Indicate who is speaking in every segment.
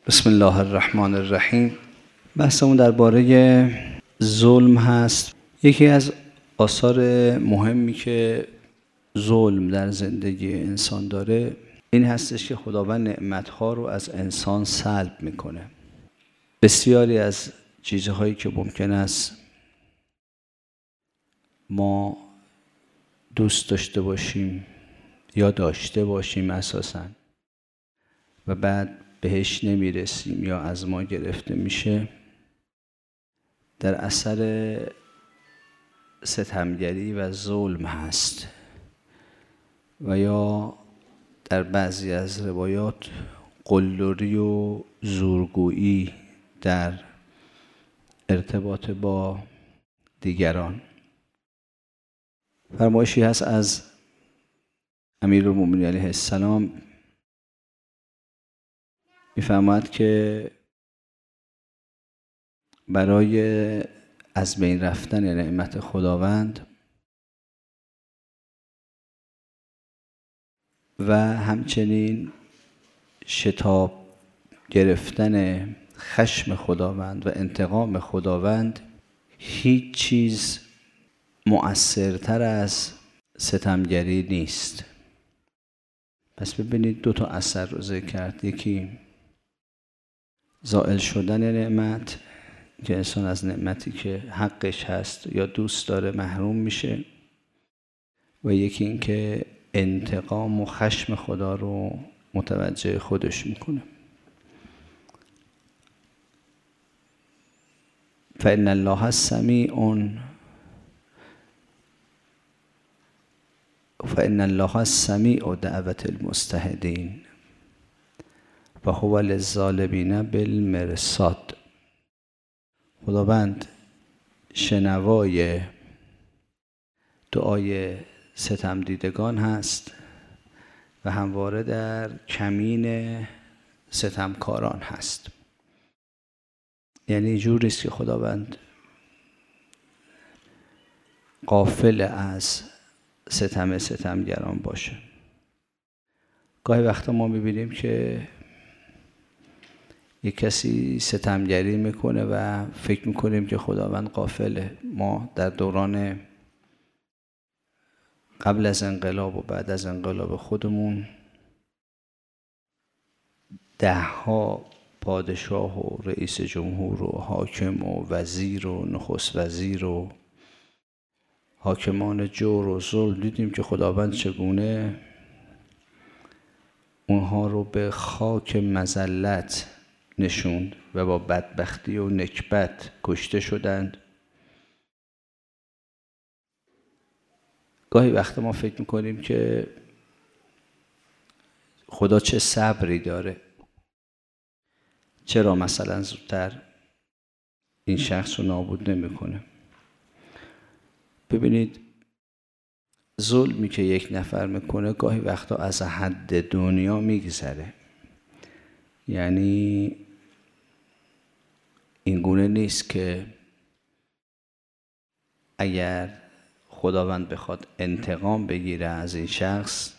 Speaker 1: بسم الله الرحمن الرحیم. بحثمون درباره ظلم هست. یکی از آثار مهمی که ظلم در زندگی انسان داره این هستش که خداوند نعمتها رو از انسان سلب میکنه. بسیاری از چیزهایی که ممکن است ما دوست داشته باشیم یا داشته باشیم اساساً و بعد بهش نمیرسیم یا از ما گرفته میشه، در اثر ستمگری و ظلم هست و یا در بعضی از روایات قلدری و زورگویی در ارتباط با دیگران. فرمایشی هست از امیرالمومنین علیه السلام، می‌فرماید که برای از بین رفتن نعمت خداوند و همچنین شتاب گرفتن خشم خداوند و انتقام خداوند هیچ چیز مؤثرتر از ستمگری نیست. پس ببینید دو تا اثر رو ذکر کرد. یکی زائل شدن نعمت که انسان از نعمتی که حقش هست یا دوست داره محروم میشه، و یکی این که انتقام و خشم خدا رو متوجه خودش میکنه. فإن الله سمیع دعوة المستهدین و هو للظالمین بالمرصاد. خداوند شنوای دعای ستم دیدگان هست و همواره در کمین ستمکاران هست. یعنی جوری است که خداوند غافل از ستمگران باشه. گاهی وقتا ما می‌بینیم که یک کسی ستمگری میکنه و فکر میکنیم که خداوند غافله. ما در دوران قبل از انقلاب و بعد از انقلاب خودمون 10 پادشاه و رئیس جمهور و حاکم و وزیر و نخست وزیر و حاکمان جور و ظلم دیدیم که خداوند چگونه اونها رو به خاک مذلت نشوند و با بدبختی و نکبت کشته شدند. گاهی وقت ما فکر میکنیم که خدا چه صبری داره، چرا مثلا زودتر این شخص رو نابود نمیکنه. ببینید ظلمی که یک نفر میکنه گاهی وقتا از حد دنیا میگذره. یعنی این گونه نیست که اگر خداوند بخواد انتقام بگیره از این شخص،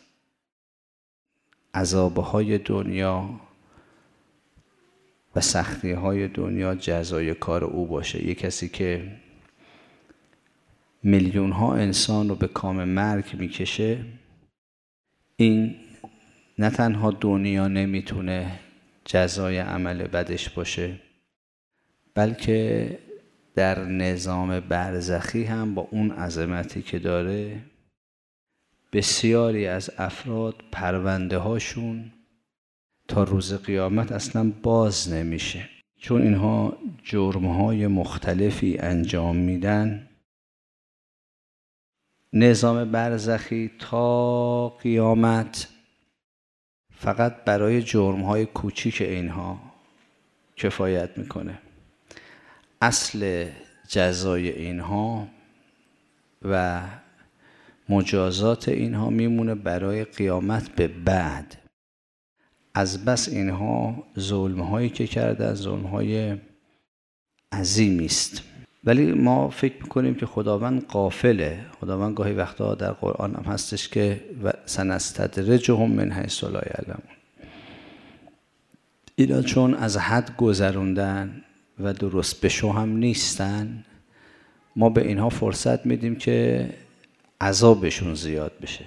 Speaker 1: عذابهای دنیا و سختیهای دنیا جزای کار او باشه. یک کسی که میلیون‌ها انسان رو به کام مرگ میکشه، این نه تنها دنیا نمیتونه جزای عمل بدش باشه، بلکه در نظام برزخی هم با اون عظمتی که داره بسیاری از افراد پرونده هاشون تا روز قیامت اصلا باز نمیشه، چون اینها جرم‌های مختلفی انجام میدن. نظام برزخی تا قیامت فقط برای جرم‌های کوچیک اینها کفایت میکنه. اصل جزای اینها و مجازات اینها میمونه برای قیامت به بعد. از بس اینها ظلم‌هایی که کردن ظلم‌های عظیمی است. ولی ما فکر میکنیم که خداوند غافله. خداوند گاهی وقتا در قرآن هم هستش که سنستدرجهم من حیث لا یعلمون. اینا چون از حد گذروندن و درست بشو هم نیستن، ما به اینها فرصت میدیم که عذابشون زیاد بشه،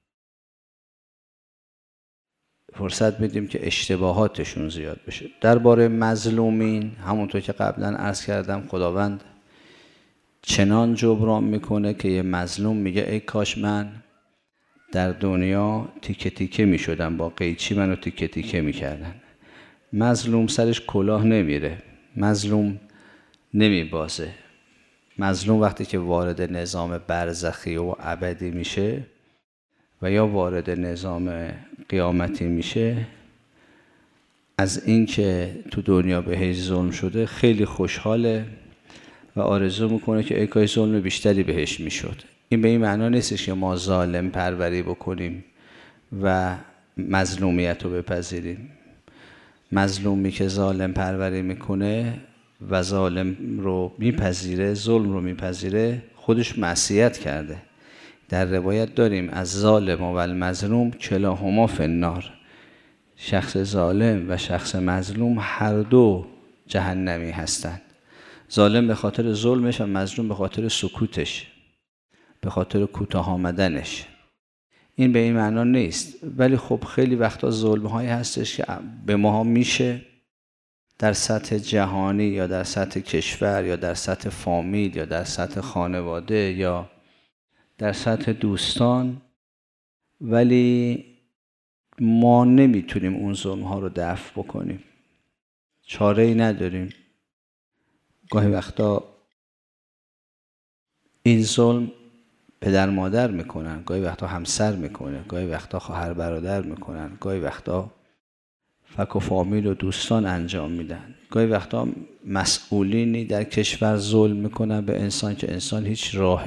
Speaker 1: فرصت میدیم که اشتباهاتشون زیاد بشه. درباره مظلومین همونطور که قبلا عرض کردم، خداوند چنان جبران میکنه که یه مظلوم میگه ای کاش من در دنیا تیکه تیکه میشدم، با قیچی منو تیکه تیکه میکردن. مظلوم سرش کلاه نمیره، مظلوم نمیبازه. مظلوم وقتی که وارد نظام برزخی و ابدی میشه و یا وارد نظام قیامتی میشه، از این که تو دنیا بهش ظلم شده خیلی خوشحاله و آرزو میکنه که ای کاش ظلم بیشتری بهش میشد. این به این معنا نیستش که ما ظالم پروری بکنیم و مظلومیت رو بپذیریم. مظلومی که ظالم پروری میکنه و ظالم رو میپذیره، ظلم رو میپذیره، خودش معصیت کرده. در روایت داریم از ظالم و المظلوم کلاهما فی النار، شخص ظالم و شخص مظلوم هر دو جهنمی هستند. ظالم به خاطر ظلمش و مظلوم به خاطر سکوتش، به خاطر کوتاه آمدنش. این به این معنا نیست، ولی خب خیلی وقتا ظلم‌هایی هستش که به ما میشه در سطح جهانی یا در سطح کشور یا در سطح فامیل یا در سطح خانواده یا در سطح دوستان، ولی ما نمیتونیم اون ظلم‌ها رو دفع بکنیم، چاره‌ای نداریم. گاهی وقتا این ظلم پدر مادر میکنن، گاهی وقتا همسر میکنه، گاهی وقتا خواهر برادر میکنن، گاهی وقتا فک و فامیل و دوستان انجام میدن، گاهی وقتا مسئولینی در کشور ظلم میکنن به انسان که انسان هیچ راه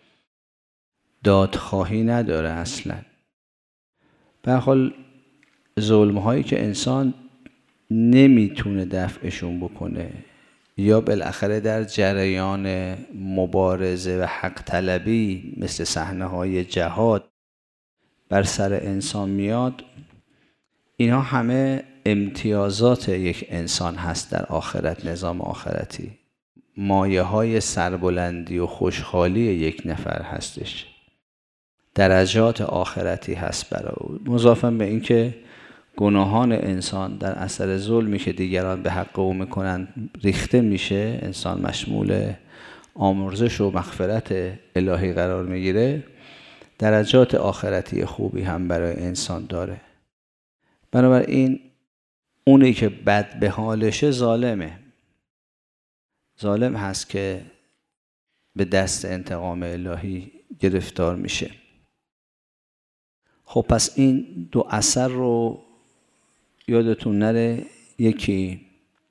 Speaker 1: دادخواهی نداره اصلا. به هر حال ظلم‌هایی که انسان نمیتونه دفعشون بکنه یا بالاخره در جریان مبارزه و حق طلبی مثل صحنه‌های جهاد بر سر انسان میاد، اینها همه امتیازات یک انسان هست در آخرت، نظام آخرتی، مایه‌های سربلندی و خوشحالی یک نفر هستش، درجات آخرتی هست برای او. مضافاً به این که گناهان انسان در اثر ظلمی که دیگران به حق او میکنن ریخته میشه، انسان مشمول آمرزش و مغفرت الهی قرار میگیره، درجات آخرتی خوبی هم برای انسان داره. بنابراین اونی که بد به حالشه ظالمه، ظالم هست که به دست انتقام الهی گرفتار میشه. خب پس این دو اثر رو یادتون نره، یکی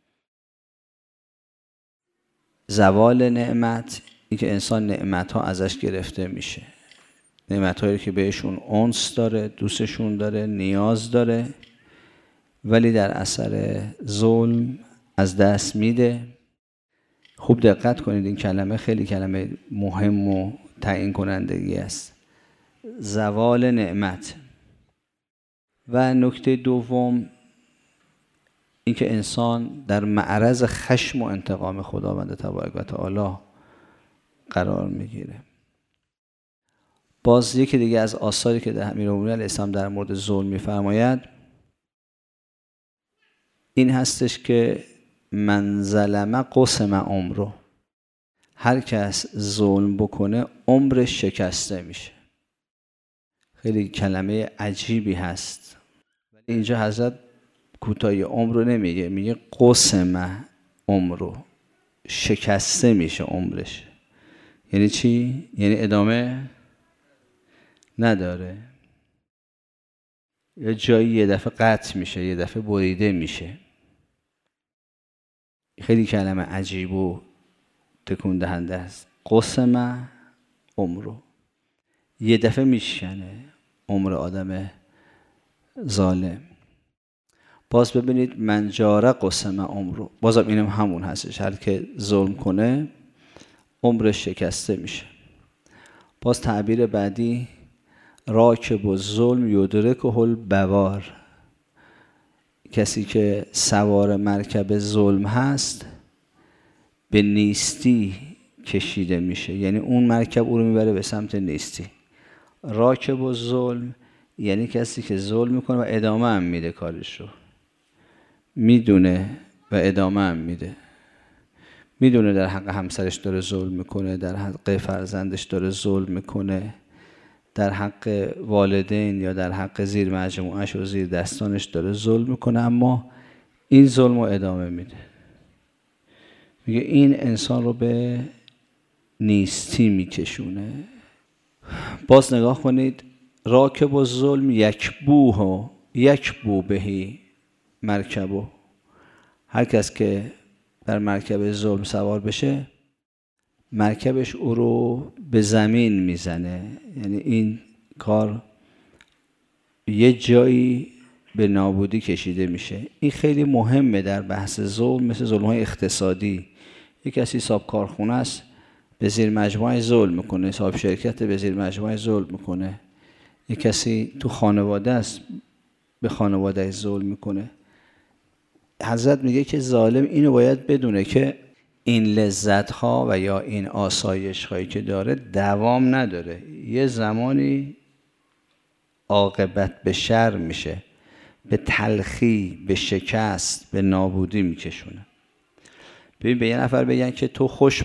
Speaker 1: زوال نعمت، این که انسان نعمت‌ها ازش گرفته میشه، نعمت‌هایی که بهشون انس داره، دوستشون داره، نیاز داره، ولی در اثر ظلم از دست میده. خوب دقت کنید، این کلمه خیلی کلمه مهم و تعیین کنندگی است، زوال نعمت. و نکته دوم اینکه انسان در معرض خشم و انتقام خداوند تبارک و تعالی قرار میگیره. باز یکی دیگه از آثاری که در امیرالمومنین علیه السلام در مورد ظلم میفرماید این هستش که من ظلم قسم عمره، هر کس ظلم بکنه عمرش شکسته میشه. خیلی کلمه عجیبی هست، ولی اینجا حضرت کوتاهی عمر رو نمیگه، میگه قسم عمره، شکسته میشه عمرش. یعنی چی؟ یعنی ادامه نداره، یه جایی یه دفعه قطع میشه، یه دفعه بریده میشه. خیلی کلمه عجیب و تکون دهنده است. قسم عمره، یه دفعه میشکنه عمر آدم ظالم. باز ببینید من جاره قسم عمره، بازم اینم همون هستش، هر که ظلم کنه عمرش شکسته میشه. باز تعبیر بعدی راکب الظلم یدرکه البوار، کسی که سوار مرکب ظلم هست به نیستی کشیده میشه، یعنی اون مرکب او رو میبره به سمت نیستی. راکب و ظلم یعنی کسی که ظلم میکنه و ادامه هم میده کارش رو، میدونه و ادامه هم میده، میدونه در حق همسرش داره ظلم میکنه، در حق فرزندش داره ظلم میکنه، در حق والدین یا در حق زیر مجموعهش و زیر دستانش داره ظلم میکنه، اما این ظلم رو ادامه میده. میگه این انسان رو به نیستی میکشونه. باز نگاه کنید، راکب و ظلم یک بو بهی مرکبو، هر کس که در مرکب ظلم سوار بشه مرکبش او رو به زمین میزنه، یعنی این کار یه جایی به نابودی کشیده میشه. این خیلی مهمه در بحث ظلم، مثل ظلم‌های اقتصادی. یک کسی صاحب کارخونه است به زیر مجموعه ظلم میکنه، صاحب شرکت به زیر مجموعه ظلم میکنه، یک کسی تو خانواده است به خانواده ظلم میکنه. حضرت میگه که ظالم اینو باید بدونه که این لذت ها و یا این آسایش هایی که داره دوام نداره، یه زمانی عاقبت به شر میشه، به تلخی، به شکست، به نابودی میکشونه. ببین به یه نفر بگن که تو خوش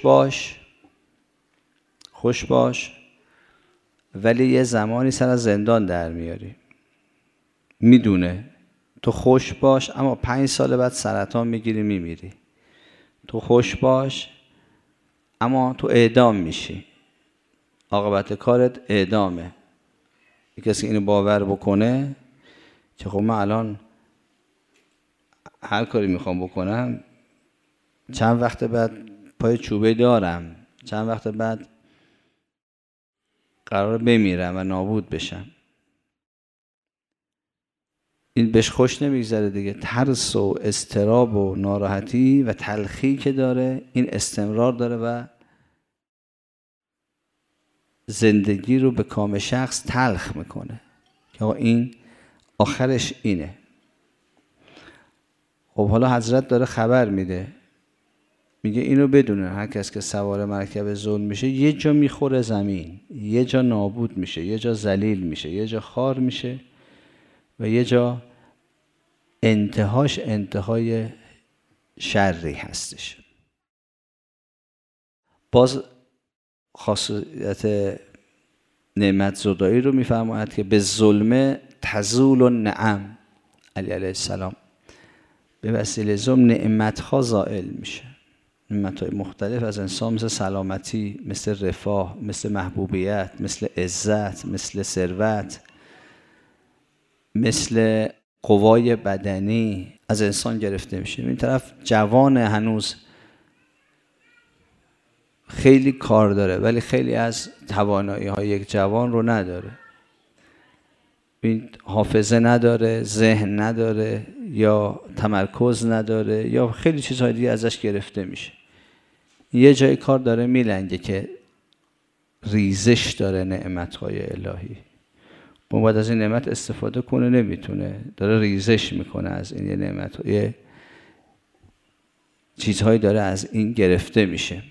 Speaker 1: باش ولی یه زمانی سر از زندان در میاری، میدونه تو خوش باش اما 5 سال بعد سرطان میگیری میمیری. تو خوش باش اما تو اعدام میشی، عاقبت کارت اعدامه. کسی اینو باور بکنه که خب من الان هر کاری میخوام بکنم چند وقت بعد پای چوبه دارم، چند وقت بعد قرار بمیرم و نابود بشم، این بهش خوش نمیگذره دیگه. ترس و اضطراب و ناراحتی و تلخی که داره این استمرار داره و زندگی رو به کام شخص تلخ میکنه که این آخرش اینه. خب حالا حضرت داره خبر میده، میگه اینو بدونه هر کس که سوار مرکب ظلم میشه یه جا میخوره زمین، یه جا نابود میشه، یه جا ذلیل میشه، یه جا خار میشه و یه جا انتهاش انتهای شری هستش. باز خاصیت نعمت زدایی رو میفرماید که به ظلم تزول النعم. علی علیه السلام به وسیله ظلم نعمت‌ها زائل میشه، نعمت‌های مختلف از انسان، مثل سلامتی، مثل رفاه، مثل محبوبیت، مثل عزت، مثل ثروت، مثل قوای بدنی از انسان گرفته میشه. این طرف جوان هنوز خیلی کار داره ولی خیلی از توانایی‌های یک جوان رو نداره. این حافظه نداره، ذهن نداره یا تمرکز نداره یا خیلی چیزهای دیگه ازش گرفته میشه. یه جای کار داره میلنگه که ریزش داره نعمت‌های الهی، اون باید از این نعمت استفاده کنه، نمیتونه، داره ریزش میکنه از این نعمت‌های، چیزهایی داره از این گرفته میشه.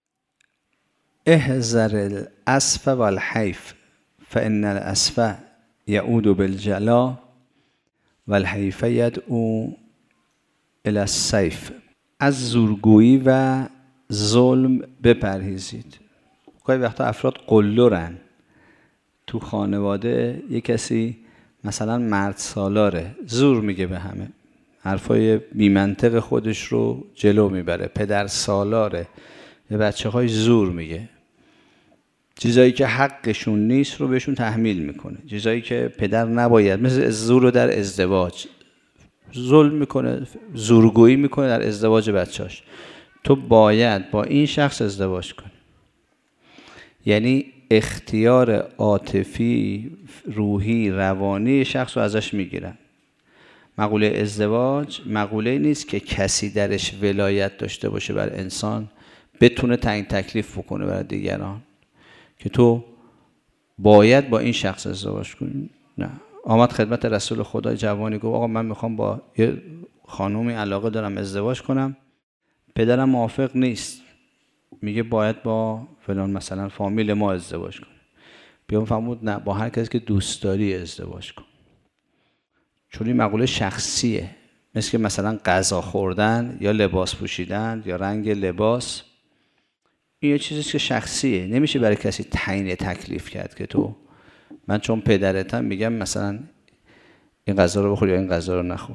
Speaker 1: احذر الاسف والحیف فان الاسف یعود بالجلا والحیف یدعو الی السیف. از زورگویی و ظلم بپرهیزید. گاهی وقتا افراد قلدرن تو خانواده، یک کسی مثلا مرد سالاره، زور میگه به همه، حرفای بی منطق خودش رو جلو میبره، پدر سالاره، به بچه‌های زور میگه، چیزایی که حقشون نیست رو بهشون تحمیل میکنه، چیزایی که پدر نباید، مثل زور رو در ازدواج، ظلم میکنه، زورگویی میکنه در ازدواج بچه‌اش. تو باید با این شخص ازدواج کنی، یعنی اختیار عاطفی، روحی، روانی شخص رو ازش میگیرن. مقوله ازدواج مقوله نیست که کسی درش ولایت داشته باشه بر انسان، بتونه تعیین تکلیف بکنه برای دیگران که تو باید با این شخص ازدواج کنی. نه، آمد خدمت رسول خدا، جوانی گفت آقا من میخوام با یه خانومی علاقه دارم ازدواج کنم، پدرم موافق نیست، میگه باید با فلان مثلا فامیل ما ازدواج کنه. بیام فرمود نه، با هر کسی که دوست داری ازدواج کن. چون این مقوله شخصیه، مثل که مثلا غذا خوردن یا لباس پوشیدن یا رنگ لباس، این یه چیزیست که شخصیه، نمیشه برای کسی تعیین تکلیف کرد که تو من چون پدرتم میگم مثلا این غذا رو بخور یا این غذا رو نخور،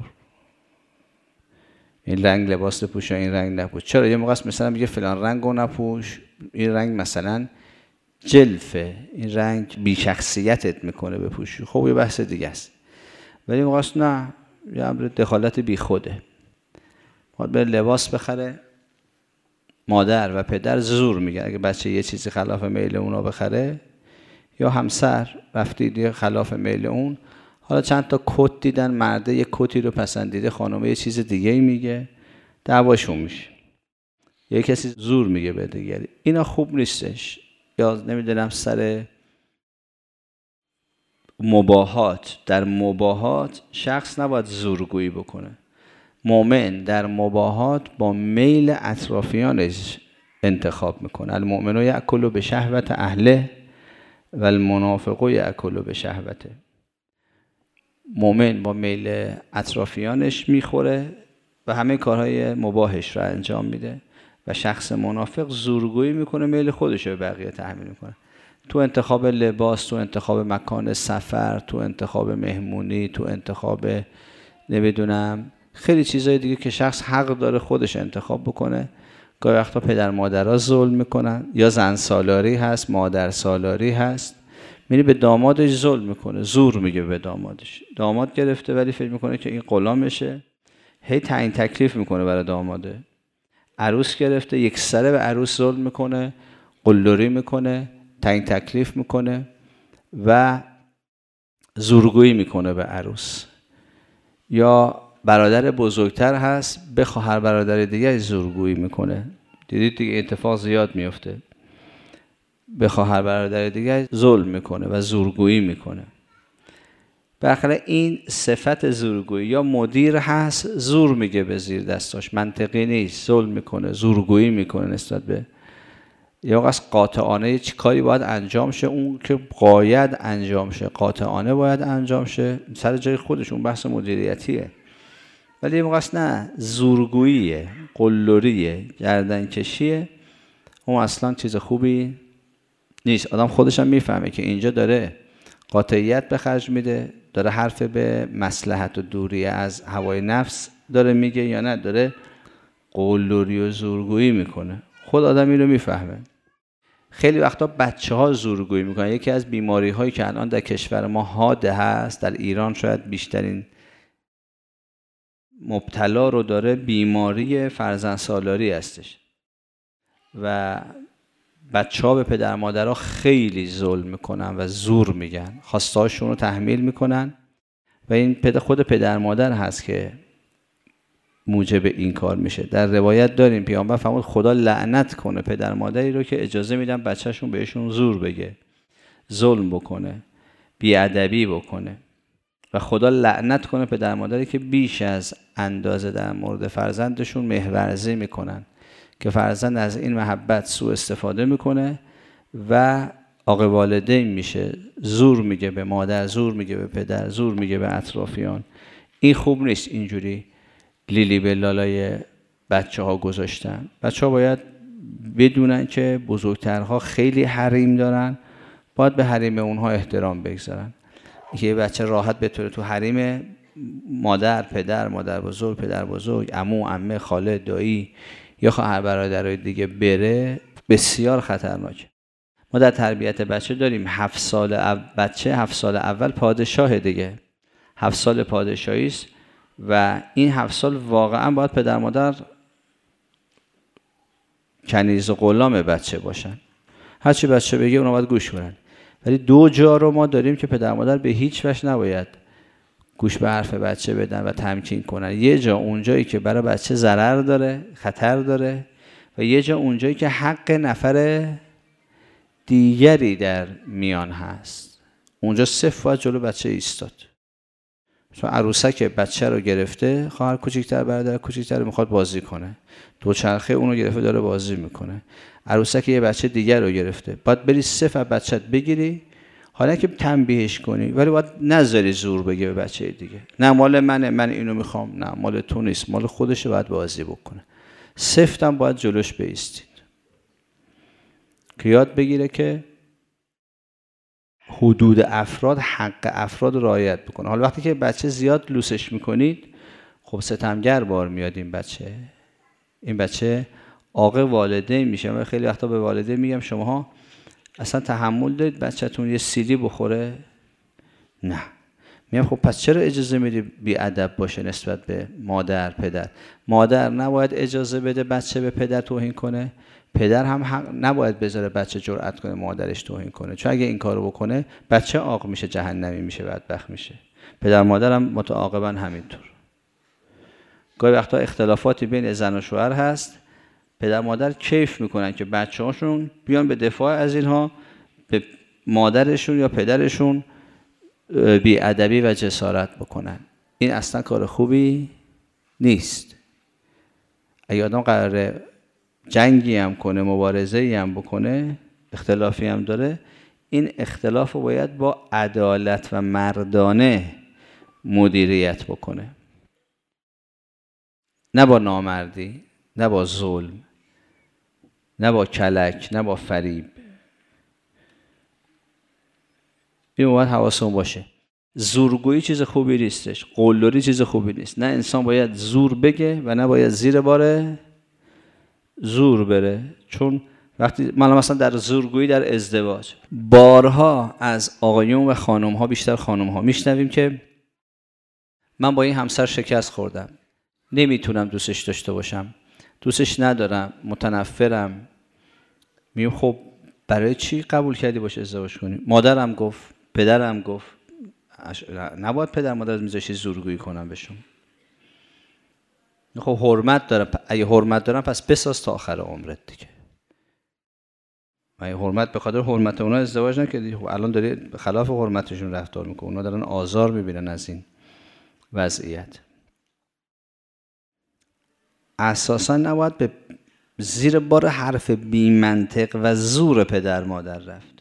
Speaker 1: این رنگ لباس پوش یا این رنگ نپوش. چرا؟ یه موقع مثلا میگه فلان رنگو نپوش، این رنگ مثلا جلفه، این رنگ بی شخصیتت میکنه بپوشی. خب یه بحث دیگه است. ولی موقع نه، یه امر دخالت بی خوده، باید بره لباس بخره، مادر و پدر زور میگن اگه بچه یه چیزی خلاف میل اونا بخره، یا همسر رفتید یه خلاف میل اون، حالا چند تا کت دیدن، مرده یه کتی رو پسندیده، خانومه یه چیز دیگه میگه، دعواشون میشه، یه کسی زور میگه به دیگری، اینا خوب نیستش. یا نمیدونم سر مباحات، در مباحات شخص نباید زورگویی بکنه. مؤمن در مباحات با میل اطرافیانش انتخاب میکنه. المؤمن یأکل بشهوت اهله و المنافق یأکل بشهوته. مؤمن با میل اطرافیانش میخوره و همه کارهای مباحش رو انجام میده، و شخص منافق زورگویی میکنه، میل خودش رو به بقیه تحمیل میکنه. تو انتخاب لباس، تو انتخاب مکان سفر، تو انتخاب مهمونی، تو انتخاب نمیدونم خیلی چیزای دیگه که شخص حق داره خودش انتخاب بکنه. گاهی وقتا پدر مادرها ظلم میکنن، یا زن سالاری هست، مادر سالاری هست، میری به دامادش ظلم میکنه، زور میگه به دامادش. داماد گرفته ولی فکر میکنه که این غلامشه، هی تعیین تکلیف میکنه برای داماده. عروس گرفته، یک سره به عروس ظلم میکنه، قلدری میکنه، تعیین تکلیف میکنه و زورگویی میکنه به عروس. یا برادر بزرگتر هست، به خواهر برادر دیگه زورگویی میکنه. دیدید دیگه اتفاق زیاد میفته، به خواهر برادر دیگه ظلم میکنه و زورگویی میکنه. بالاخره این صفت زورگویی، یا مدیر هست زور میگه به زیر دستاش، منطقی نیست، ظلم میکنه، زورگویی میکنه نسبت به، یا از قاطعانه چی کاری باید انجام شه، اون که باید انجام شه قاطعانه باید انجام شه، سر جای خودش، اون بحث مدیریتیه. ولی موقع نه، زورگوییه، قلدریه، گردنکشیه، اون اصلا چیز خوبی نیست. آدم خودش هم میفهمه که اینجا داره قاطعیت به خرج میده، داره حرف به مصلحت و دوری از هوای نفس داره میگه، یا نه داره قلدری و زورگویی میکنه. خود آدم اینو میفهمه. خیلی وقتا بچه‌ها زورگویی میکنن. یکی از بیماری هایی که الان در کشور ما حاده هست، در ایران شاید بیشترین مبتلا رو داره، بیماری فرزندسالاری هستش و بچه‌ها به پدر مادرها خیلی ظلم میکنن و زور میگن، خواسته‌هاشون رو تحمیل میکنن و این خود پدر مادر هست که موجب این کار میشه. در روایت داریم پیامبر فرمود خدا لعنت کنه پدر مادری رو که اجازه میدن بچه‌شون بهشون زور بگه، ظلم بکنه، بیادبی بکنه، و خدا لعنت کنه پدر مادری که بیش از اندازه در مورد فرزندشون مهرورزی میکنن، که فرزند از این محبت سوء استفاده میکنه و عاق والدین میشه، زور میگه به مادر، زور میگه به پدر، زور میگه به اطرافیان. این خوب نیست اینجوری لیلی به لالای بچه ها گذاشتن. بچه ها باید بدونن که بزرگترها خیلی حریم دارن، باید به حریم اونها احترام بگذارن. یه بچه راحت بتونه تو حریم مادر، پدر، مادر بزرگ، پدر بزرگ، عمو، عمه، خاله، دایی یا خواهر برادرای دیگه بره، بسیار خطرناکه. ما در تربیت بچه داریم 7 سال بچه 7 سال اول پادشاه دیگه، 7 سال پادشاهی است و این 7 سال واقعا باید پدر مادر کنیز و غلام بچه باشن. هرچی بچه بگه اونا باید گوش کنن. ولی 2 جا رو ما داریم که پدر مادر به هیچ وجه نباید گوش به حرف بچه بدن و تمکین کنن. یه جا اونجایی که برای بچه ضرر داره، خطر داره، و یه جا اونجایی که حق نفر دیگری در میان هست، اونجا صفر باید جلو بچه ایستاد. مثلا عروسک بچه رو گرفته، خواهر کوچیک‌تر برادر کوچیک‌تر میخواد بازی کنه، دوچرخه اونو گرفته داره بازی میکنه. عروسک یه بچه دیگر رو گرفته، باید بری صفر بچت بگیری، حالا که تنبیهش کنی ولی باید نذاری زور بگه به بچه دیگه، نه مال منه، من اینو میخوام، نه مال تو نیست، مال خودشه، باید بازی بکنه. سفتم باید جلوش بایستید که یاد بگیره که حدود افراد، حق افراد رو رعایت بکنه. حالا وقتی که بچه زیاد لوسش میکنید، خب ستمگر بار میاد این بچه عاق والدین میشه. من خیلی وقتا به والدین میگم شماها اصلا تحمل دارید بچه‌تون یه سیلی بخوره؟ نه. میگم خب پس چرا اجازه میدی بی‌ادب باشه نسبت به مادر پدر؟ مادر نباید اجازه بده بچه به پدر توهین کنه، پدر هم حق نباید بذاره بچه جرأت کنه مادرش توهین کنه، چون اگه این کارو بکنه بچه عاق میشه، جهنمی میشه، بدبخت میشه. پدر مادر هم متعاقبا همینطور. گاهی وقتا اختلافاتی بین زن و شوهر هست، پدر مادر کیف میکنن که بچه‌هاشون بیان به دفاع از اینها، به مادرشون یا پدرشون بی‌ادبی و جسارت بکنن. این اصلا کار خوبی نیست. اگه آدم قراره جنگی هم کنه، مبارزه‌ای هم بکنه، اختلافی هم داره، این اختلاف رو باید با عدالت و مردانه مدیریت بکنه، نه با نامردی، نه با ظلم، نه با کلک، نه با فریب. این باید حواسمون باشه. زورگویی چیز خوبی نیستش، قلدری چیز خوبی نیست. نه انسان باید زور بگه و نه باید زیر بار زور بره. چون وقتی مثلا در زورگویی در ازدواج بارها از آقایون و خانم‌ها، بیشتر خانم‌ها، میشنویم که من با این همسر شکست خوردم، نمیتونم دوستش داشته باشم، دوستش ندارم، متنفرم. میگم خب برای چی قبول کردی باشه ازدواج کنی؟ مادرم گفت، پدرم گفت. نباید پدر مادر میذاشی زورگویی کنم بهشون. خب حرمت دارم، اگه حرمت دارم پس بساز تا آخر عمرت دیگه. اگه حرمت، به خاطر حرمت اونا ازدواج نکردی، خب الان داری به خلاف حرمتشون رفتار میکنی، اونا دارن آزار میبینن از این وضعیت. اساسا نباید به زیر بار حرف بی منطق و زور پدر مادر رفت.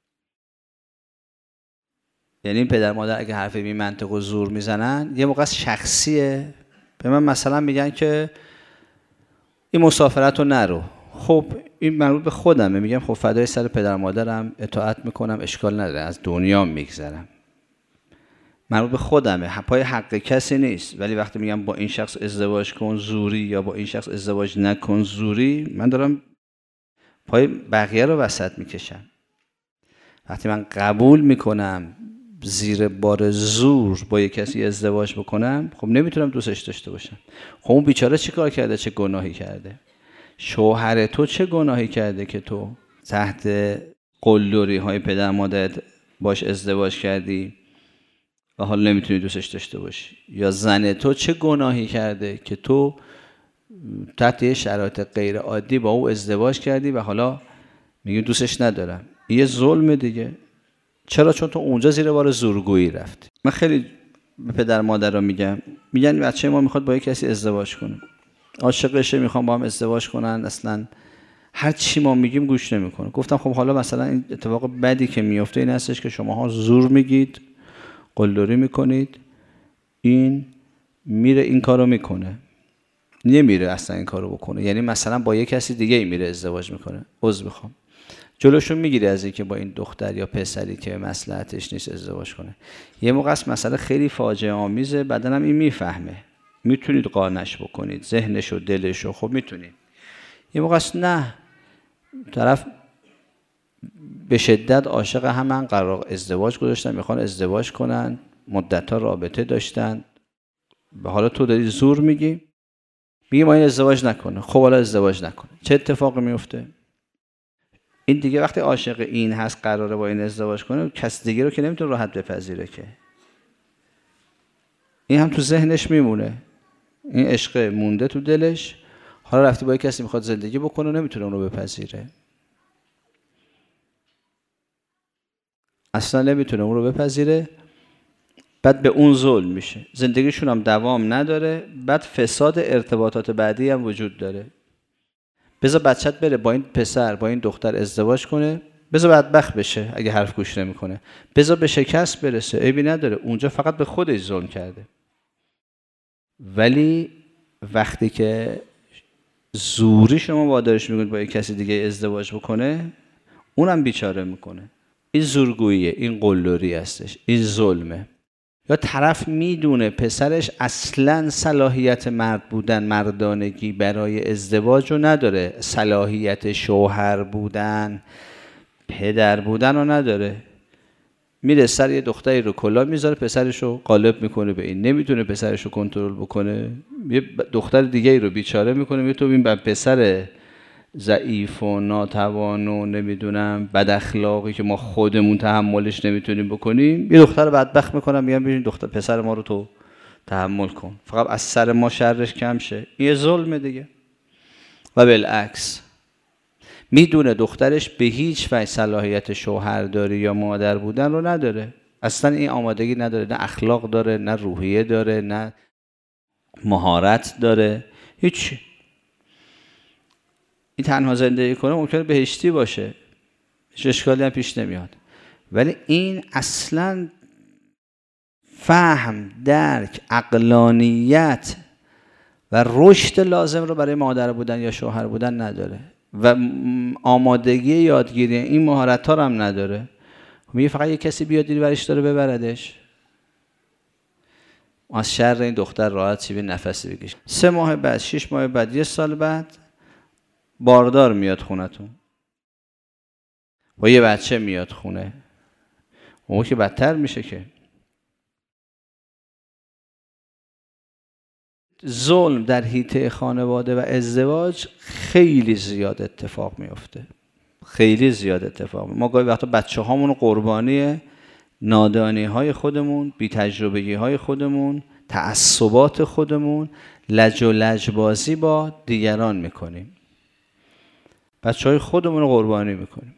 Speaker 1: یعنی پدر مادر اگه حرف بی منطق و زور میزنن، یه موقع شخصیه. به من مثلا میگن که این مسافرت رو نرو، خب این مربوط به خودمه، میگم خب فدای سر پدر مادرم، اطاعت میکنم، اشکال نداره، از دنیا میگذرم، مربوط به خودمه، پای حق کسی نیست. ولی وقتی میگم با این شخص ازدواج کن زوری یا با این شخص ازدواج نکن زوری، من دارم پای بقیه رو وسط میکشم. وقتی من قبول میکنم زیر بار زور با یک کسی ازدواج بکنم، خب نمیتونم دوستش داشته باشم. خب اون بیچاره چی کار کرده، چه گناهی کرده؟ شوهر تو چه گناهی کرده که تو تحت قلدری های پدر مادرت باش ازدواج کردی و حالا نمیتونی دوستش داشته باشی؟ یا زن تو چه گناهی کرده که تو تحت یه شرایط غیر عادی با او ازدواج کردی و حالا میگی دوستش ندارم؟ یه ظلم دیگه. چرا؟ چون تو اونجا زیر بار زورگویی رفتی. من خیلی به پدر مادر رو میگن بچه ما میخواد با یک کسی ازدواج کنه، عاشقشه، میخوام با هم ازدواج کنن، اصلا هر چی ما میگیم گوش نمیکنه. گفتم خب حالا مثلا این اتفاق بدی که میفته این هستش که شماها زور میگید، قلدری میکنید، این میره این کارو میکنه، نمیره اصلا این کارو بکنه، یعنی مثلا با یک کسی دیگه میره ازدواج میکنه، عذر میخوام، جلوشون میگیری از اینکه با این دختر یا پسری که مصلحتش نیست ازدواج کنه. یه موقع است مسئله خیلی فاجعه آمیزه، بعدن هم این میفهمه، میتونید قانعش بکنید، ذهنش و دلش رو، خب میتونید. یه موقع است نه، طرف به شدت عاشق همن، قرار ازدواج گذاشتن، میخوان ازدواج کنن، مدت‌ها رابطه داشتن، به حالا تو داری زور میگی ما این ازدواج نکنه. خب حالا ازدواج نکنه، چه اتفاقی میفته؟ این دیگه وقتی عاشق این هست قراره با این ازدواج کنه، کس دیگه رو که نمیتونه راحت بپذیره که، این هم تو ذهنش میمونه، این عشق مونده تو دلش، حالا رفتی با یک کسی میخواد زندگی بکنه نمیتونه اون رو بپذیره، اصلا نمیتونه اون رو بپذیره. بعد به اون ظلم میشه، زندگیشون هم دوام نداره، بعد فساد ارتباطات بعدی هم وجود داره. بذار بچت بره با این پسر با این دختر ازدواج کنه، بذار بدبخت بشه اگه حرف گوش نمیکنه، بذار به شکست برسه، عیبی نداره، اونجا فقط به خودش ظلم کرده. ولی وقتی که زوری شما وادارش میکنید با یک کسی دیگه ازدواج بکنه، اونم بیچاره میکنه. این زورگوییه، این قلدری هستش، این ظلمه. یا طرف میدونه پسرش اصلاً صلاحیت مرد بودن، مردانگی برای ازدواج رو نداره، صلاحیت شوهر بودن، پدر بودن رو نداره، میره سر یه دختری رو کلاه میذاره، پسرش رو غالب میکنه به این، نمیتونه پسرش رو کنترل بکنه، یه دختر دیگه رو بیچاره میکنه. میگه تو این پسر ضعیف و ناتوان و نمیدونم بد اخلاقی که ما خودمون تحملش نمیتونیم بکنیم، یه دختر بدبخت میکنم، میگم ببین دختر پسر ما رو تو تحمل کن، فقط از سر ما شرش کم شه. این یه ظلمه دیگه. و بالعکس میدونه دخترش به هیچ وجه صلاحیت شوهرداری یا مادر بودن رو نداره، اصلا این آمادگی نداره، نه اخلاق داره، نه روحیه داره، نه مهارت داره، هیچ. این تنها زندگی کنه ممکنه بهشتی باشه، هیچ اشکالی هم پیش نمیاد، ولی این اصلا فهم، درک، عقلانیت و رشد لازم رو برای مادر بودن یا شوهر بودن نداره و آمادگی یادگیری این مهارت ها رو هم نداره. میگه فقط یه کسی بیاد دیر برش داره ببردش، از شر این دختر راحت چی به نفسی بکشه. 3 ماه بعد، 6 ماه بعد، 1 سال بعد باردار میاد خونتون و یه بچه میاد خونه، اون که بدتر میشه. که ظلم در حیطه خانواده و ازدواج خیلی زیاد اتفاق میفته، خیلی زیاد اتفاق میفته. ما گاهی وقتا بچه هامون قربانی نادانی های خودمون، بی تجربگی های خودمون، تعصبات خودمون، لج و لجبازی با دیگران میکنیم، بچه های خودمون رو قربانی میکنیم.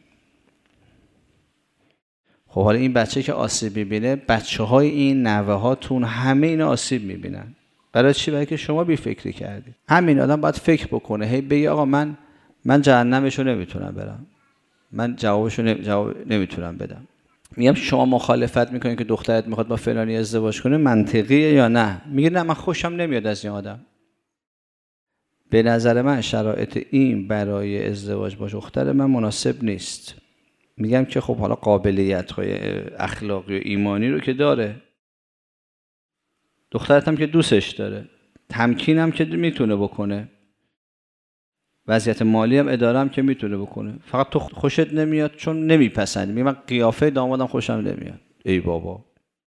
Speaker 1: خب حالا این بچه که آسیب میبینه، بچه های این نوه هاتون همه این آسیب میبینن. برای چی؟ برای که شما بی فکری کردید. همین آدم باید فکر بکنه، هی بگه آقا من جهنمشو نمیتونم برم، من جواب نمیتونم بدم. میگم شما مخالفت میکنید که دخترت میخواد با فلانی ازدواج کنه، منطقیه یا نه؟ میگه نه من خوشم نمیاد از این آدم. به نظر من شرایط این برای ازدواج با دختر من مناسب نیست. میگم که خب حالا قابلیت‌های اخلاقی و ایمانی رو که داره، دخترت هم که دوستش داره، تمکین هم که میتونه بکنه، وضعیت مالی هم اداره هم که میتونه بکنه، فقط تو خوشت نمیاد چون نمیپسندی. میگم من قیافه دامادم خوشم نمیاد. ای بابا،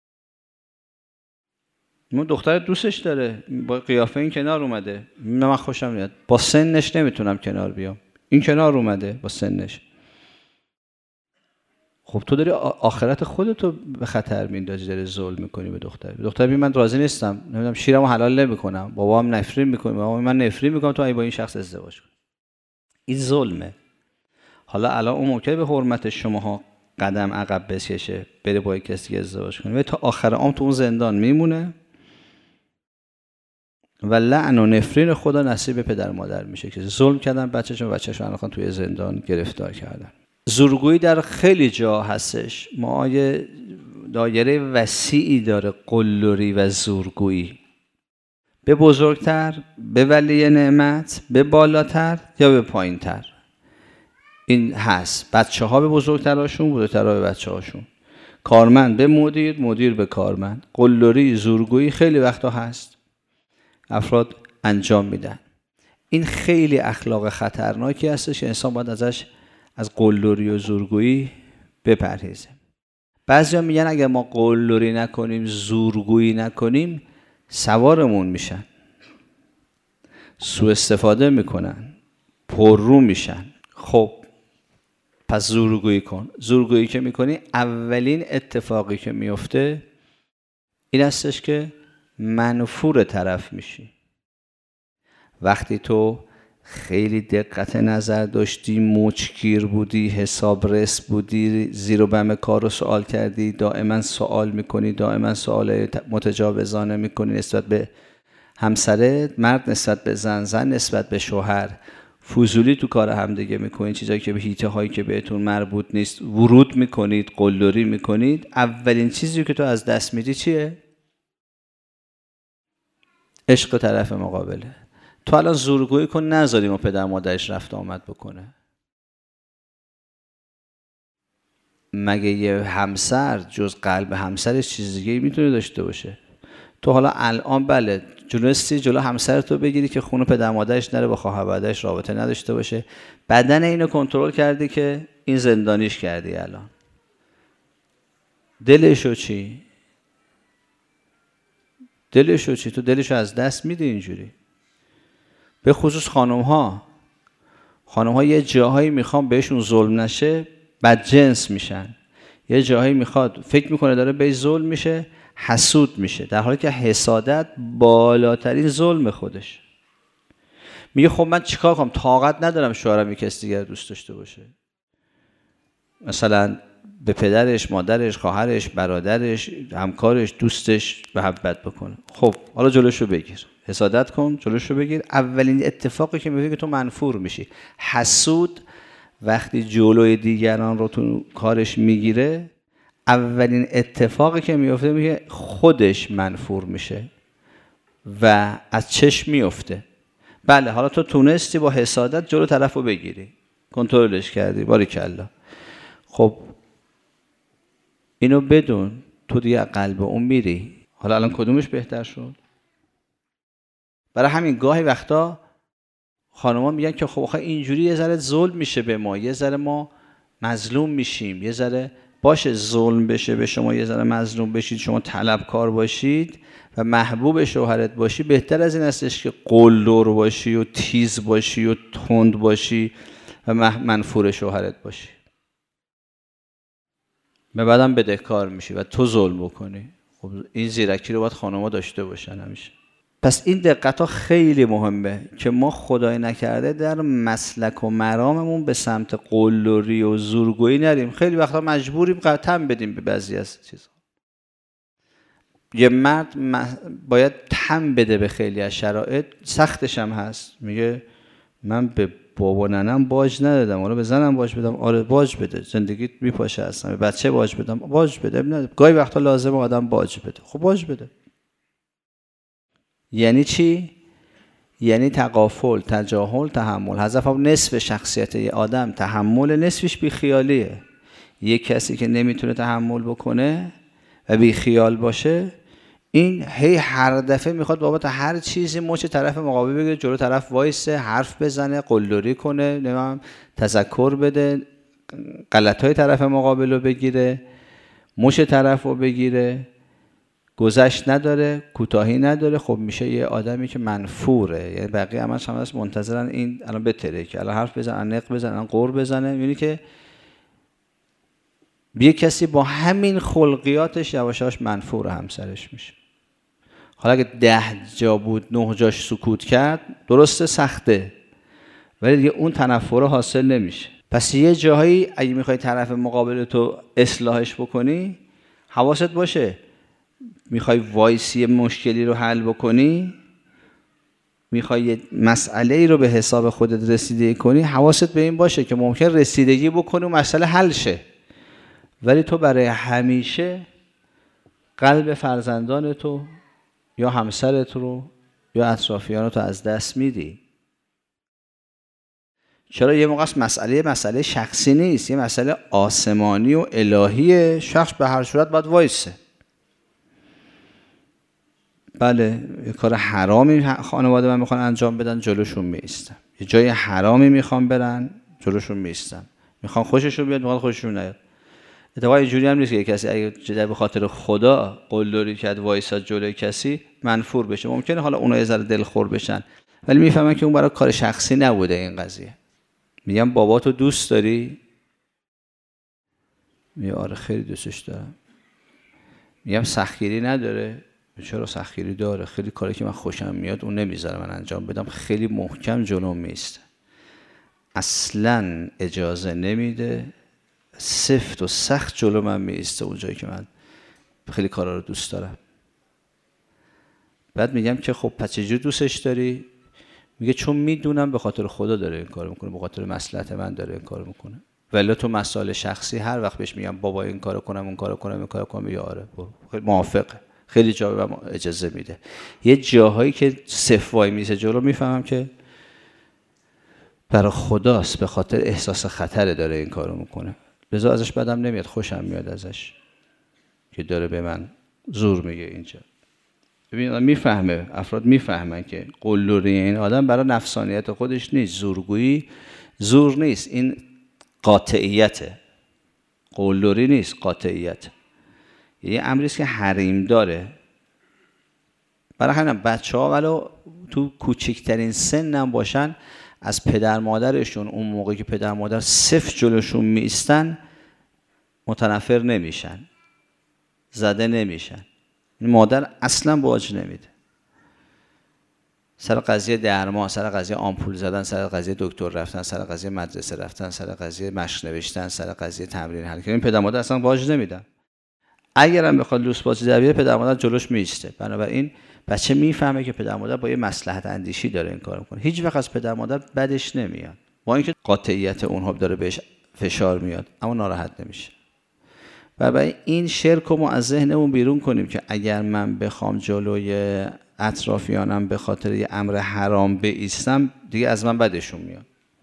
Speaker 1: من دختر دوستش داره، با قیافه این کنار اومده، من خوشم نمیاد، با سنش نمیتونم کنار بیام، این کنار اومده با سنش. خب تو داری آخرت خودتو به خطر میندازی، داری ظلم میکنی به دختر. دختر من راضی نیستم، نمیدونم شیرمو حلال نمیکنم، بابام نفرین میکنه، بابام من نفرین میکنم تو با این شخص ازدواج کن. این ظلمه. حالا الان اون ممکنه به حرمت شماها قدم عقب بکشه، بره با کسی ازدواج کنه، ولی تا آخر عمر تو اون زندان میمونه و لعن و نفرین خدا نصیب پدر مادر میشه که ظلم کردن بچه‌شون، بچه‌شون الان توی زندان گرفتار کردن. زورگویی در خیلی جا هستش. ما یه دایره وسیعی داره قلدری و زورگویی، به بزرگتر، به ولی نعمت، به بالاتر یا به پایینتر. این هست. بچه ها به بزرگتراشون، بزرگترها به بچه هاشون، کارمند به مدیر، مدیر به کارمند. قلدری، زورگویی خیلی وقتا هست، افراد انجام میدن. این خیلی اخلاق خطرناکی هستش که انسان باید از قلدری و زورگویی بپرهیزه. بعضیا میگن اگر ما قلدری نکنیم، زورگویی نکنیم، سوارمون میشن، سوء استفاده میکنن، پررو میشن. خب پس زورگویی کن. زورگویی که میکنی، اولین اتفاقی که میفته این هستش که منفور طرف میشی. وقتی تو خیلی دقت نظر داشتی، مچگیر بودی، حسابرس بودی، زیر و بم کار رو سوال کردی، دائما سوال میکنی، دائما سوال متجاوزانه میکنی نسبت به همسرت، مرد نسبت به زن، زن نسبت به شوهر، فضولی تو کار هم دیگه میکنید، چیزایی که به هیته هایی که بهتون مربوط نیست ورود میکنید، قلدری میکنید. اولین چیزی که تو از دست میدی چیه؟ عشق طرف مقابله. تو الان زورگویی کن نذاریم و پدر مادرش رفت آمد بکنه. مگه یه همسر جز قلب همسرش چیز دیگه میتونه داشته باشه؟ تو حالا الان بله جلوستی جلو همسرتو بگیری که خون پدر مادرش نره، با خواهر برادرش رابطه نداشته باشه، بدن اینو کنترل کردی که این زندانیش کردی. الان دلشو چی؟ دلشو چی؟ تو دلشو از دست میدی اینجوری. به خصوص خانم ها یه جاهایی میخوام بهشون ظلم نشه بدجنس میشن، یه جاهایی میخواد فکر میکنه داره بهش ظلم میشه حسود میشه، در حالی که حسادت بالاترین ظلم خودش. میگه خب من چیکار کنم، طاقت ندارم شوهرم یک کس دیگر دوست داشته باشه، مثلا به پدرش، مادرش، خواهرش، برادرش، همکارش، دوستش محبت بکنه. خب حالا جلوشو بگیر، حسادت کن، جلوشو بگیر. اولین اتفاقی که میفته که تو منفور میشی. حسود وقتی جلوی دیگران رو تو کارش میگیره، اولین اتفاقی که میفته میگه خودش منفور میشه و از چشم میفته. بله حالا تو تونستی با حسادت جلو طرف رو بگیری، کنترلش کردی، باریکلا. خب اینو بدون تو دیگه قلب اون میری. حالا الان کدومش بهتر شد؟ برای همین گاهی وقتا خانوما میگن که خب آخه اینجوری یه ذره ظلم میشه به ما، یه ذره ما مظلوم میشیم، یه ذره باشه ظلم بشه به شما، یه ذره مظلوم بشید، شما طلبکار باشید و محبوب شوهرت باشی، بهتر از این هستش که قلدر باشی و تیز باشی و تند باشی و منفور شوهرت باشی. به بعدم بدهکار میشی و تو ظلم بکنی. خب این زیرکی رو باید خانم‌ها داشته باشن همیشه. پس این دقت ها خیلی مهمه که ما خدای نکرده در مسلک و مراممون به سمت قلدری و زورگویی نریم. خیلی وقتا مجبوریم تن بدیم به بعضی از چیزها. یه مرد باید تن بده به خیلی از شرایط، سختش هم هست. میگه من به بابا ننم باج ندادم، حالا به زنم باج بدم. آره باج بده، زندگیت میپاشه اصلا. به بچه باج بدم، باج بده. گاهی وقتا لازم آدم باج بده، خب باج بده. یعنی چی؟ یعنی تقافل، تجاهل، تحمل. حذف نصف شخصیت یه آدم تحمل، نصفش بیخیالیه. یه کسی که نمیتونه تحمل بکنه و بیخیال باشه، این هر دفعه میخواد بابت هر چیزی مچ طرف مقابل بگیره، جلو طرف وایسه، حرف بزنه، قلدری کنه، نمیدونم تذکر بده، غلطای طرف مقابل رو بگیره، مچ طرف رو بگیره، گذشت نداره، کوتاهی نداره. خب میشه یه آدمی که منفوره. یعنی بقیه همش منتظرن این الان بتره که الان حرف بزنه، الان نق بزنه، الان قور بزنه. میبینی که یه کسی با همین خلقیاتش یواش یواش منفور همسرش میشه. حالا اگه 10 جا بود 9 جاش سکوت کرد، درسته سخته، ولی دیگه اون تنفر حاصل نمیشه. پس یه جاهایی اگه میخوای طرف مقابل تو اصلاحش بکنی، حواست باشه. میخوای وایسی مشکلی رو حل بکنی، میخوای یه مسئله ای رو به حساب خودت رسیدگی کنی، حواست به این باشه که ممکن رسیدگی بکنی و مسئله حل شه، ولی تو برای همیشه قلب فرزندان تو یا همسرت رو یا اطرافیان تو از دست میدی. چرا؟ یه موقع مسئله شخصی نیست، یه مسئله آسمانی و الهیه. شخص به هر صورت باید وایسه. بله یه کار حرامی خانواده من میخوان انجام بدن، جلوشون میایستم. یه جای حرامی میخوان برن، جلوشون میایستم. میخوان خوششون بیاد، میخوان خوششون نیاد. اتفاقا اینجوری هم نیست که کسی اگه به خاطر خدا قلدری کرد وایساد جلوی کسی منفور بشه. ممکنه حالا اونها یه ذره دلخور بشن، ولی میفهمن که اون برای کار شخصی نبوده این قضیه. میگم باباتو دوست داری؟ میگه آره خیلی دوستش دارم. میگم سختگیری نداره؟ چرا سختگیری داره، خیلی کاری که من خوشم میاد اون نمیذاره من انجام بدم، خیلی محکم جلوم میسته، اصلا اجازه نمیده، سفت و سخت جلو من میسته اونجایی که من خیلی کارا رو دوست دارم. بعد میگم که خب پس چجوری دوستش داری؟ میگه چون میدونم به خاطر خدا داره این کارو میکنه، به خاطر مصلحت من داره این کارو میکنه. ولی تو مسائل شخصی هر وقت بهش میگم بابا این کارو کنم اون کارو کنم این کارو کنم، میگه آره خیلی موافقه، خیلی جا به من اجازه میده. یه جاهایی که صف وای میسه جلو میفهمم که برای خداست، به خاطر احساس خطر داره این کارو میکنه، لذا ازش بدم نمیاد، خوشم میاد ازش که داره به من زور میگه. اینجا ببین میفهمه، افراد میفهمن که قلدری این آدم برای نفسانیت خودش نیست، زورگویی زور نیست، این قاطعیته، قلدری نیست، قاطعیت. یه امری است که حریم داره. برای همین بچه‌ها ولو تو کوچکترین سن هم باشن، از پدر مادرشون اون موقعی که پدر مادر صفر جلوشون میستن متنفر نمیشن، زده نمیشن. مادر اصلا باج نمیده. سر قضیه درمان، سر قضیه آمپول زدن، سر قضیه دکتر رفتن، سر قضیه مدرسه رفتن، سر قضیه مشق نوشتن، سر قضیه تمرین حل کردن، پدر مادر اصلا باج نمیدن. اگرم بخواد لوس بازی در بیاره پدر مادر جلوش میسته. بنابراین بچه میفهمه که پدر مادر با یه مصلحت اندیشی داره این کارو میکنه. هیچ وقت از پدر مادر بدش نمیاد، با اینکه قاطعیت اونها داره بهش فشار میاد، اما ناراحت نمیشه. و این شرک رو ما از ذهنمون بیرون کنیم که اگر من بخوام جلوی اطرافیانم به خاطر یه امر حرام بایستم دیگه از من بدشون میاد.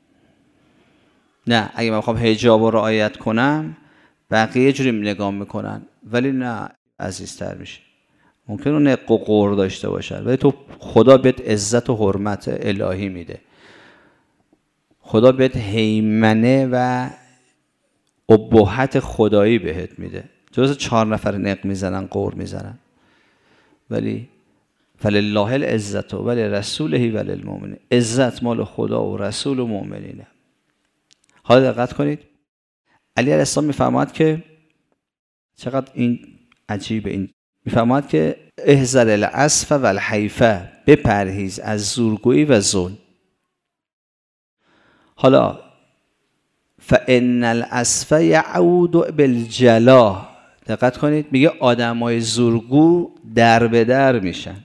Speaker 1: نه، اگه من بخوام حجاب رو رعایت کنم بقیه جوری نگاه میکنن، ولی نه عزیزتر میشه. ممکنه نق و قور داشته باشه ولی تو خدا بهت عزت و حرمت الهی میده، خدا بهت هیمنه و ابهت خدایی بهت میده. جز 4 نفر نق میزنن، قور میزنن، ولی فلله العزت ولی رسوله ولی المؤمنین، عزت مال خدا و رسول و مؤمنینه. حالا دقت کنید، علی علیه السلام میفرماید که چقدر این عجیبه، این میفرماید که احذر العسف و الحیفه، بپرهیز از زورگویی و ظلم. حالا فان العسف یعود بالجلا، دقت کنید میگه آدمای زورگو در به در میشن،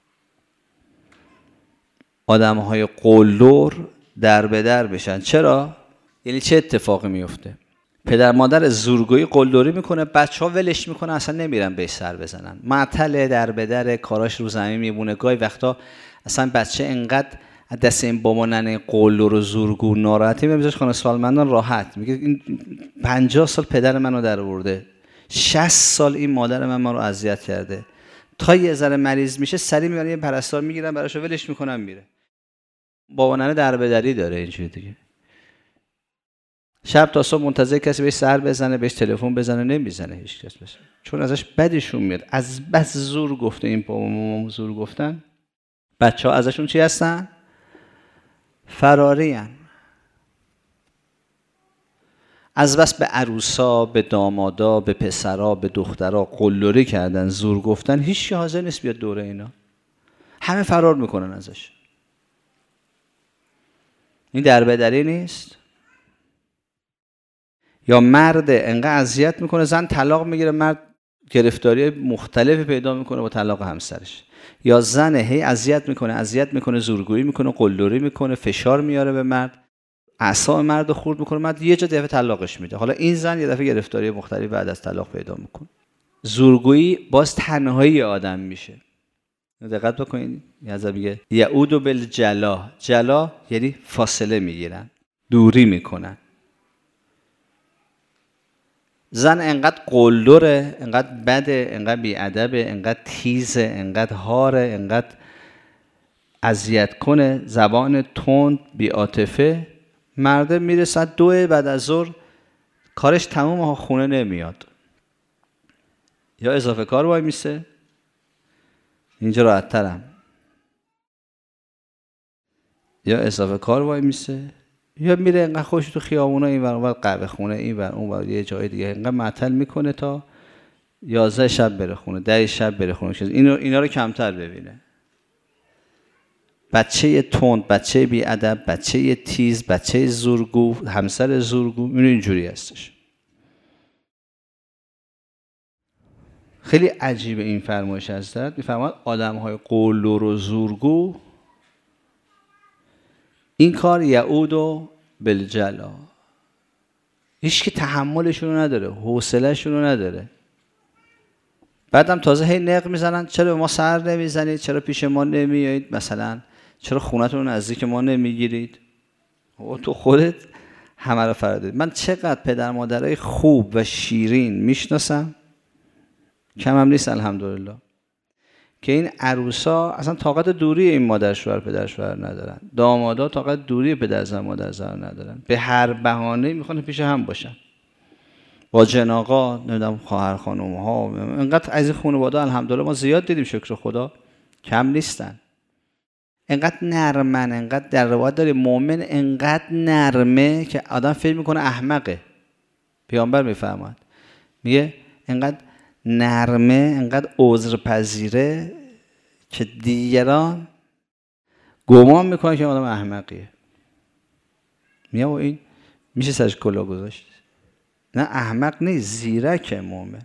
Speaker 1: آدمهای قلدر در به در میشن. چرا؟ یعنی چه اتفاقی میفته؟ پدر مادر زورگویی قلدری میکنه، بچه‌ها ولش میکنه، اصلا نمیرن بهش سر بزنن، معطل در به در، کاراش رو زمین میمونه. گاهی وقتا اصلا بچه انقدر دست این بابا ننه قلدر و زورگو ناراحتی میذاره خانه سالمندان راحت میگه این 50 سال پدر منو در آورده، 60 سال این مادر من رو اذیت کرده، تا یه ذره مریض میشه سری میبرن یه پرستار میگیرن براش ولش میکنن میره. بابا ننه در به دری داره اینجوری دیگه. شب تا صبح منتظر کسی بهش سر بزنه، بهش تلفن بزنه، نمیزنه هیچ کس بشه، چون ازش بدشون میاد. از بس زور گفته این بابا مامان زور گفتن، بچه‌ها ازشون چی هستن؟ فراری هن. از بس به عروسا، به دامادا، به پسرا، به دخترا قلدری کردن، زور گفتن، هیچ کی حاضر نیست بیاد دوره اینا، همه فرار میکنن ازش. این دربدری نیست؟ یا مرد انقدر اذیت میکنه زن طلاق میگیره، مرد گرفتاری مختلفی پیدا میکنه با طلاق همسرش، یا زن هی اذیت میکنه، زورگویی میکنه، قلدری میکنه، فشار میاره به مرد، اعصاب مرد رو خورد میکنه، مرد یه جا دفعه طلاقش میده. حالا این زن یه دفعه گرفتاری مختلف بعد از طلاق پیدا میکنه. زورگویی باز تنهایی آدم میشه. دقت بکنید، یعنی میگه یعود بالجلا، جلا یعنی فاصله میگیرن، دوری میکنن. زن انقدر قلدره، انقدر بده، انقدر بیادبه، انقدر تیزه، انقدر هاره، انقدر اذیت کنه، زبان تند، بی‌عاطفه، مرده میره ساعت 2 بعد از ظهر کارش تموم ها، خونه نمیاد، یا اضافه کار وای میسه، اینجا راحت ترم، یا اضافه کار وای میسه، یا میره انقدر خوش تو خیابونا این ور اون ور، قهوه خونه این ور اون ور، یه جای دیگه انقدر معطل میکنه تا 11 شب بره خونه، 10 شب بره خونه، اینا رو کمتر ببینه. بچه تند، بچه بی‌ادب، بچه تیز، بچه زورگو، همسر زورگو، اینجوری هستش. خیلی عجیبه این فرمایش حضرت. میفرماد آدم‌های قلدر و زورگو این کار یعود و بالجلا، هیچ که تحملشون رو نداره، حوصله‌شون رو نداره. بعدم تازه هی نق میزنن چرا به ما سر نمیزنید، چرا پیش ما نمیایید، مثلا چرا خونتون رو نزدیک ما نمیگیرید. تو خودت همه رو فرادید. من چقدر پدر مادرای خوب و شیرین میشناسم، کم هم نیست الحمدلله، که این عروسا اصلا طاقت دوری این مادر شوهر پدر شوهر ندارن، دامادا طاقت دوری پدر زن مادر زن ندارن، به هر بهانه‌ای میخوان پیش هم باشن، با جناقا، نمیدونم خواهر خانم ها. اینقدر از این خانواده الحمدلله ما زیاد دیدیم، شکر خدا، کم نیستن. اینقدر نرمن، اینقدر در روایت داره مؤمن اینقدر نرمه که آدم فکر میکنه احمقه. پیامبر میفرماد، میگه اینقدر نرمه، اینقدر عذرپذیره که دیگران گمان میکنه که آدم احمقیه. میگه این میشه سرش کلا گذاشت. نه احمق نیست، زیرکه مؤمن،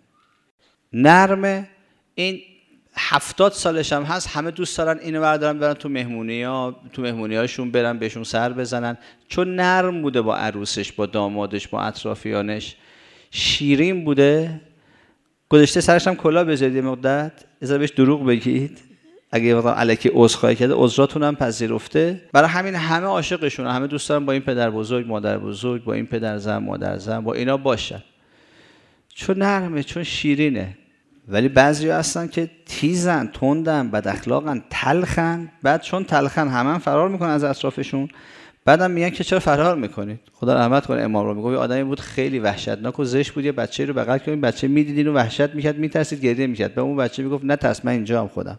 Speaker 1: نرمه. این 70 سالش هم هست، همه دوست دارن اینو بردارن برن تو مهمونی‌هاشون برن بهشون سر بزنن، چون نرم بوده با عروسش، با دامادش، با اطرافیانش، شیرین بوده. گذشته سرش هم کلا بذارید یه مدت، از بهش دروغ بگید، اگه مثلا الکی عذرخواهی کرده عذراتون هم پذیرفته. برای همین همه عاشقشونه، همه دوست دارن با این پدر بزرگ مادر بزرگ، با این پدر زن مادر زن، با اینا باشن، چون نرمه، چون شیرینه. ولی بعضیا هستن که تیزن، تندن، بد اخلاقن، تلخن. بعد چون تلخن همه فرار میکنن از اطرافشون. بعدم میگن که چرا فرار میکنید. خدا رحمت کنه امام رو، میگه یه آدمی بود خیلی وحشتناک و زشت بود، یه بچه رو بغل کنید، بچه میدیدین و وحشت میکرد، میترسید، گریه میکرد. به اون بچه میگفت نترس، من اینجا هم خودم.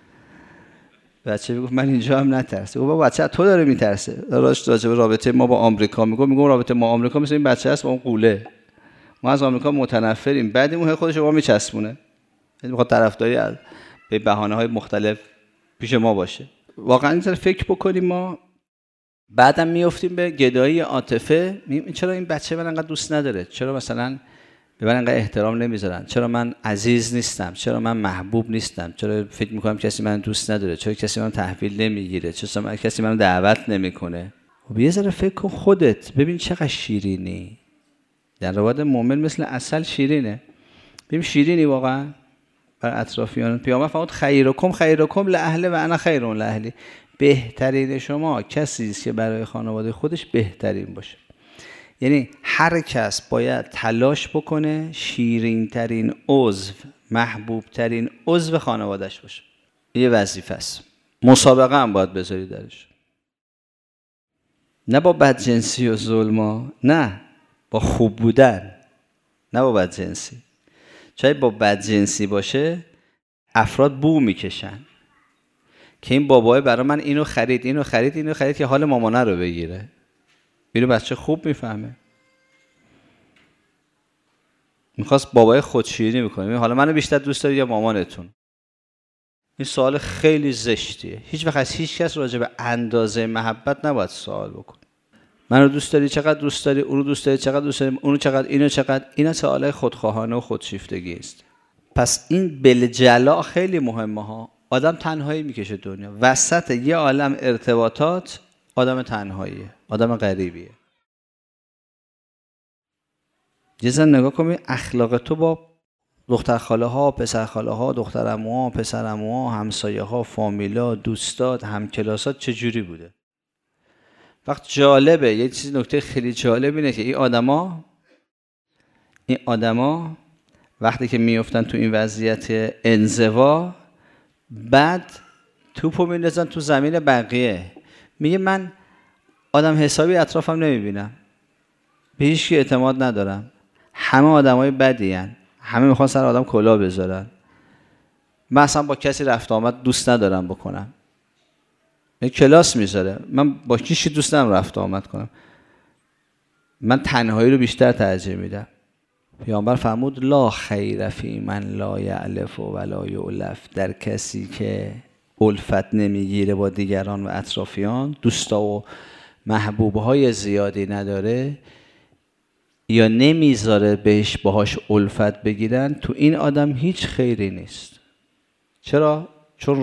Speaker 1: بچه میگفت من اینجا هم نترس. او بابا بچه تو داره میترسه. راجع به رابطه ما با آمریکا میگم رابطه ما آمریکا مثل این بچه است با اون قوله. ما از آمریکا متنفریم، بعد اون خودش رو میچسبونه، میخواد طرفداری از به بهانه‌های مختلف پیش ما باشه. واقعا این فکر بکنیم ما، بعدم میافتیم به گدایی عاطفه. چرا این بچه من انقدر دوست نداره، چرا مثلا به من انقدر احترام نمیذارن، چرا من عزیز نیستم، چرا من محبوب نیستم، چرا فکر میکنم کسی من دوست نداره، چرا کسی من تحویل نمیگیره، چرا کسی منو دعوت نمیکنه. خب یه ذره فکر کن خودت، ببین چقدر شیرینی. در روایت مؤمن مثل عسل شیرینه. ببین شیرینی واقعا بر اطرافیان. پیامبر فرمود خیرکم لاهله و انا خیر لاهلی. بهترین شما کسی است که برای خانواده خودش بهترین باشه. یعنی هر کس باید تلاش بکنه شیرین ترین عضو، محبوب ترین عضو خانوادهش باشه. یه وظیفه است. مسابقه هم باید بذاری درش. نه با بدجنسی و ظلم، نه با خوب بودن، نه با بدجنسی. چون با بدجنسی باشه افراد بو میکشن که این بابای برای من اینو خرید که حال مامانه رو بگیره. اینو بچه خوب میفهمه، میخواست بابای خودشیرینی میکنه، حالا منو بیشتر دوست داری یا مامانتون؟ این سوال خیلی زشتیه. هیچ وقت از هیچ کس راجع به اندازه محبت نباید سوال بکن. منو دوست داری، چقدر دوست داری، اونو دوست داری، چقدر دوست داری، اونو چقدر، اینو چقدر. اینا سوالای خودخواهانه و خودشیفتگی است. پس این بالجلا خیلی مهمه ها. آدم تنهایی میکشه دنیا، وسط یه عالم ارتباطات آدم تنهاییه، آدم غریبیه. یه زن نگاه کن اخلاق تو با دختر خاله ها، پسر خاله ها، دختر عموها، پسر عموها، همسایه ها، فامیلا، دوستات، همکلاسات چجوری بوده؟ وقت جالبه، یه چیز نکته خیلی جالب اینه که این آدما وقتی که میافتن تو این وضعیت انزوا، بعد توپو میندازن تو زمین بقیه. میگه من آدم حسابی اطرافم نمیبینم، به هیچ کی اعتماد ندارم، همه آدمای بدی ان، همه میخوان سر آدم کلاه بذارن، من اصلا با کسی رفت آمد دوست ندارم بکنم. یک کلاس میذاره، من با کسی دوست ندارم رفت آمد کنم، من تنهایی رو بیشتر ترجیح میدم. پیامبر فرمود لا خیر فی من لا یعلف ولا یؤلف، در کسی که الفت نمیگیره با دیگران و اطرافیان، دوستا و محبوبهای زیادی نداره یا نمیذاره باهاش الفت بگیرن، تو این آدم هیچ خیری نیست. چرا؟